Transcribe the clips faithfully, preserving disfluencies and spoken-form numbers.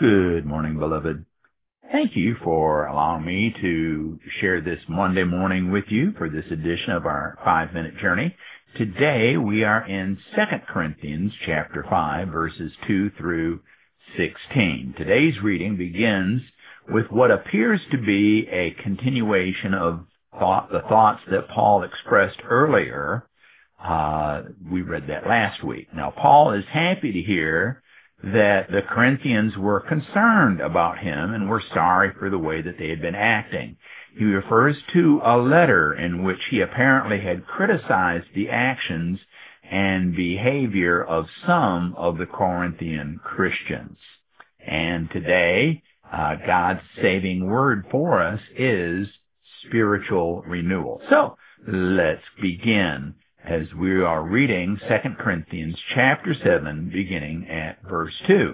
Good morning, beloved. Thank you for allowing me to share this Monday morning with you for this edition of our five-minute journey. Today we are in Second Corinthians chapter five, verses two through sixteen. Today's reading begins with what appears to be a continuation of thought, the thoughts that Paul expressed earlier. Uh, we read that last week. Now, Paul is happy to hear that the Corinthians were concerned about him and were sorry for the way that they had been acting. He refers to a letter in which he apparently had criticized the actions and behavior of some of the Corinthian Christians. And today, uh, God's saving word for us is spiritual renewal. So, let's begin as we are reading Second Corinthians chapter seven, beginning at verse two.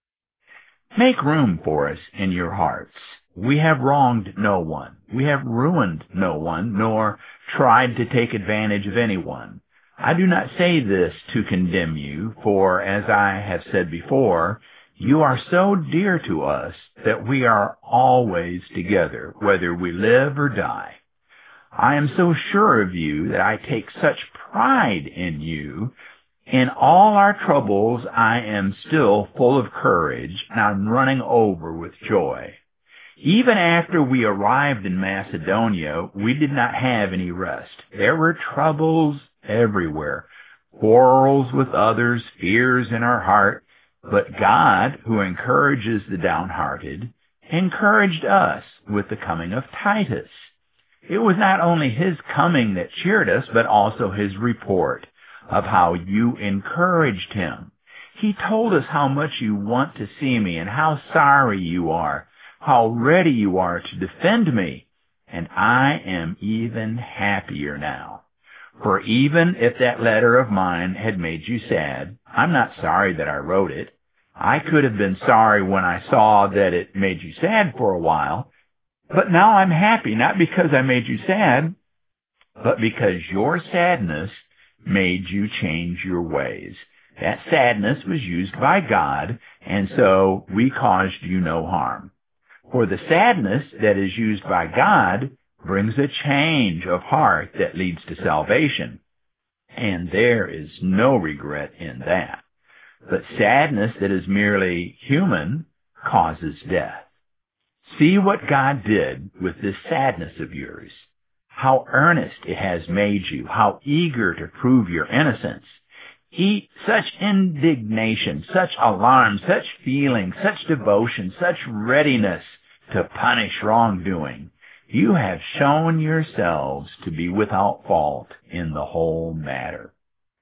Make room for us in your hearts. We have wronged no one. We have ruined no one, nor tried to take advantage of anyone. I do not say this to condemn you, for as I have said before, you are so dear to us that we are always together, whether we live or die. I am so sure of you that I take such pride in you. In all our troubles, I am still full of courage, and I'm running over with joy. Even after we arrived in Macedonia, we did not have any rest. There were troubles everywhere, quarrels with others, fears in our heart. But God, who encourages the downhearted, encouraged us with the coming of Titus. It was not only his coming that cheered us, but also his report of how you encouraged him. He told us how much you want to see me and how sorry you are, how ready you are to defend me. And I am even happier now. For even if that letter of mine had made you sad, I'm not sorry that I wrote it. I could have been sorry when I saw that it made you sad for a while. But now I'm happy, not because I made you sad, but because your sadness made you change your ways. That sadness was used by God, and so we caused you no harm. For the sadness that is used by God brings a change of heart that leads to salvation, and there is no regret in that. But sadness that is merely human causes death. See what God did with this sadness of yours, how earnest it has made you, how eager to prove your innocence. Eat such indignation, such alarm, such feeling, such devotion, such readiness to punish wrongdoing. You have shown yourselves to be without fault in the whole matter.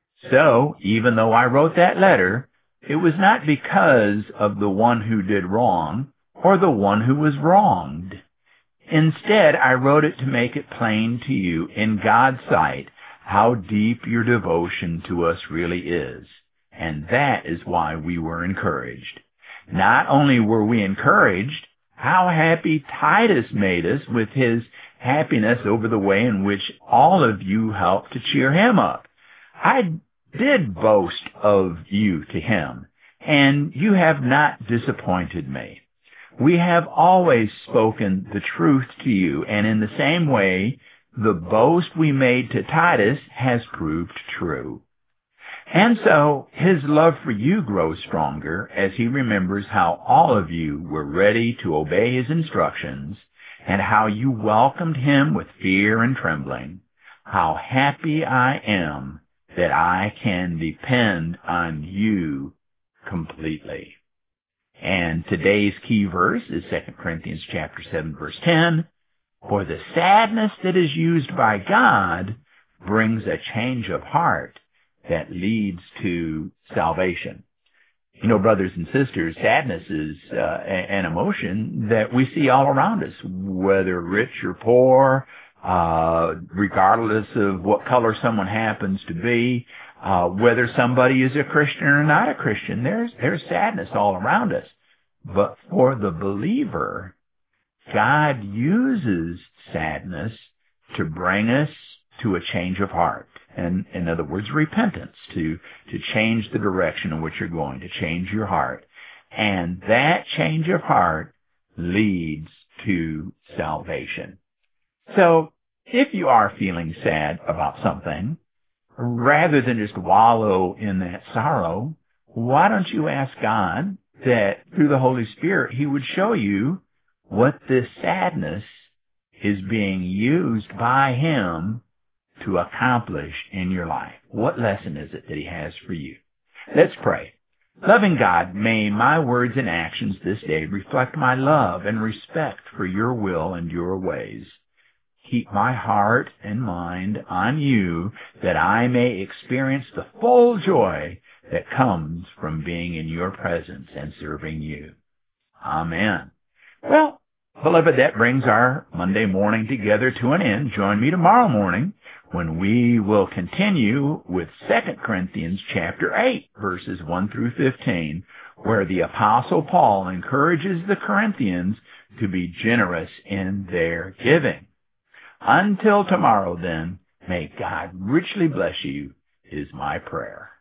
So, even though I wrote that letter, it was not because of the one who did wrong, or the one who was wronged. Instead, I wrote it to make it plain to you in God's sight how deep your devotion to us really is. And that is why we were encouraged. Not only were we encouraged, how happy Titus made us with his happiness over the way in which all of you helped to cheer him up. I did boast of you to him, and you have not disappointed me. We have always spoken the truth to you, and in the same way, the boast we made to Titus has proved true. And so, his love for you grows stronger as he remembers how all of you were ready to obey his instructions, and how you welcomed him with fear and trembling. How happy I am that I can depend on you completely. And today's key verse is Second Corinthians chapter seven, verse ten. For the sadness that is used by God brings a change of heart that leads to salvation. You know, brothers and sisters, sadness is uh, an emotion that we see all around us, whether rich or poor, uh, regardless of what color someone happens to be. Uh, whether somebody is a Christian or not a Christian, there's, there's sadness all around us. But for the believer, God uses sadness to bring us to a change of heart. And in other words, repentance, to, to change the direction in which you're going, to change your heart. And that change of heart leads to salvation. So if you are feeling sad about something, rather than just wallow in that sorrow, why don't you ask God that through the Holy Spirit, He would show you what this sadness is being used by Him to accomplish in your life? What lesson is it that He has for you? Let's pray. Loving God, may my words and actions this day reflect my love and respect for your will and your ways. Keep my heart and mind on you that I may experience the full joy that comes from being in your presence and serving you. Amen. Well, beloved, that brings our Monday morning together to an end. Join me tomorrow morning when we will continue with Second Corinthians chapter eight, verses one through fifteen, where the Apostle Paul encourages the Corinthians to be generous in their giving. Until tomorrow, then, may God richly bless you, is my prayer.